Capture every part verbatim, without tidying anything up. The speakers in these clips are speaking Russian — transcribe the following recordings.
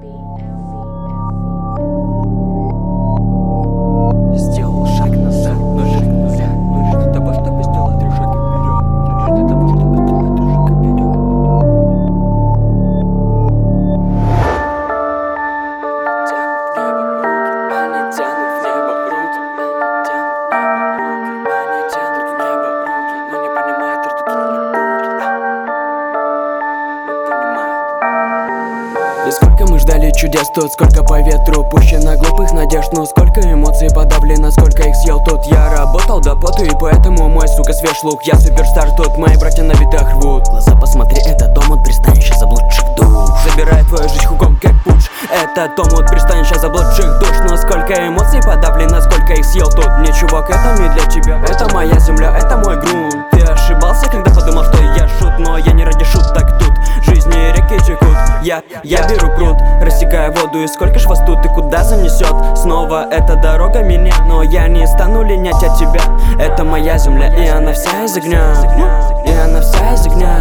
Сделал шаг назад, но шаг нуля. Лишь для того, чтобы сделать три шага вперед. Лишь для того, чтобы сделать три шага вперед. Они тянут в небо руки, они тянут в небо руки, они тянут в небо руки, но не понимают, что другие не будет. Не понимают. И сколько мы ждали чудес тут, сколько по ветру пущено глупых надежд, но сколько эмоций подавлено, сколько их съел тут. Я работал до поту, и поэтому мой, сука, свеж лук. Я суперстар тут, мои братья на битах рвут. Глаза посмотри, это дом от пристанища заблудших душ. Забирает твою жизнь хуком, как пуч. Это дом от пристанища заблудших душ. Но сколько эмоций подавлено, сколько их съел тут. Мне, чувак, это не для тебя. Это моя земля, это мой грунт. Ты ошибался, когда подумал, что я шут, но я не ради шуток тут. Жизни реки текут. Я, я беру пруд, рассекая воду, и сколько ж вас тут и куда занесет. Снова эта дорога меня, но я не стану линять от тебя. Это моя земля, и она вся из огня. И она вся из огня.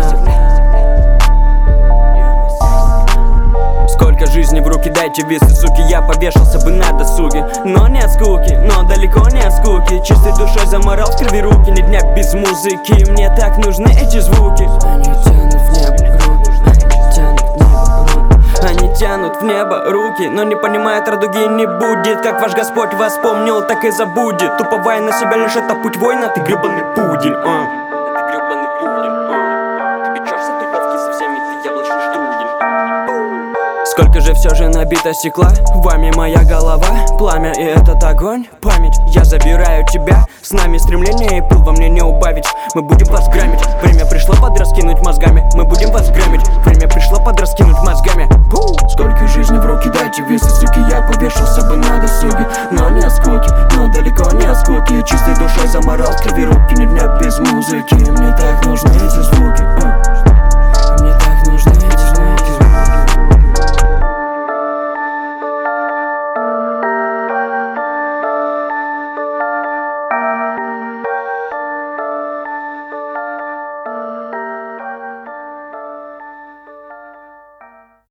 Сколько жизни в руки, дайте весы, суки. Я повешался бы на досуге, но не от скуки, но далеко не от скуки. Чистой душой заморал в крови руки, ни дня без музыки. Мне так нужны эти звуки. Они тянут в небо руки, они тянут в небо руки, но не понимают, радуги не будет. Как ваш Господь вас помнил, так и забудет. Туповая на себя лишь это путь воина, ты гребаный пудель, а. Ты гребаный пудель, а. Ты печешься туповки со всеми, ты яблочный штрудель. Сколько же все же набито стекла, вами моя голова, пламя и этот огонь, память. Я забираю тебя, с нами стремление и пыл во мне не убавить. Мы будем вас грамить, время пришло подраскинуть мозгами. Мы будем вас грамить, время пришло подраскинуть мозгами. Пу! Сколько жизни в руки, дайте весы, суки. Я повешался бы на досуге, но не от скуки, но далеко не от скуки. Чистой душой